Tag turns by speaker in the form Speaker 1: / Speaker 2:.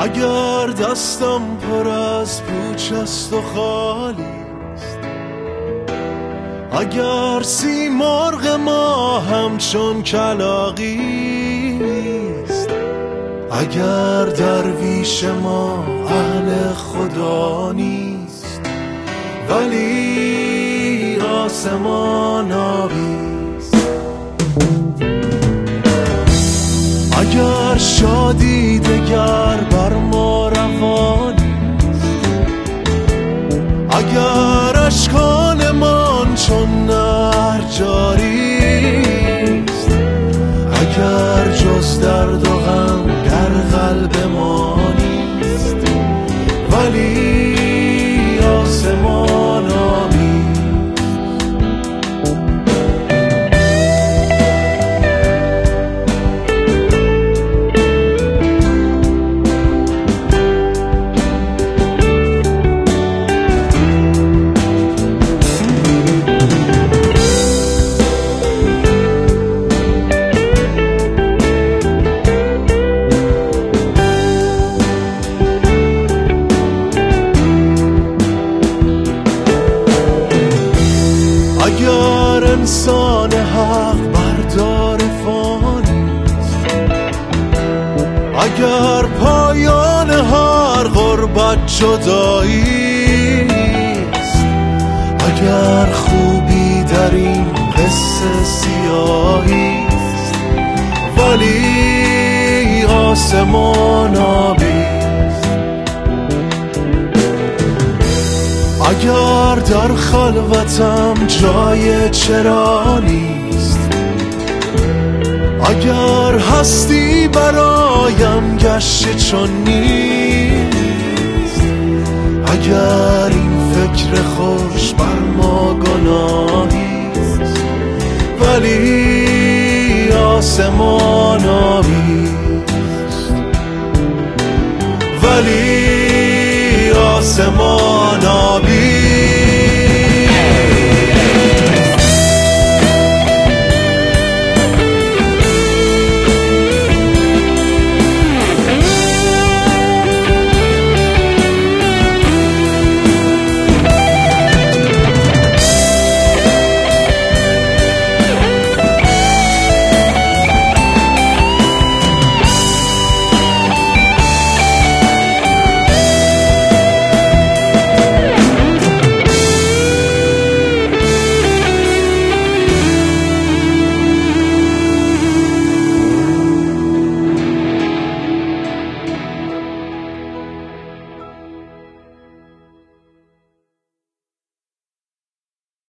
Speaker 1: اگر دستم پر از پوچ است و خالی است، اگر سیمرغ ما همچون کلاغی است، اگر درویش ما اهل خدا نیست ولی آسمان آبی است، اگر شادی دگر بر ما روا نیست، اگر اشکانمان چون نهر جاری است، اگر جز درد و غم در قلب ما نیست ولی آسمان آبی. اگر انسان حق بردار فانیست، اگر پایان هر غربت جداییست، اگر خوبی در این قصه سیاهیست ولی آسمان آبیست، اگر در خلوتم جای چرا نیست، اگر هستی برایم گشت چون نیست، اگر این فکر خوش بر ما گناهیست ولی آسمان آبیست، ولی آسمان آبی.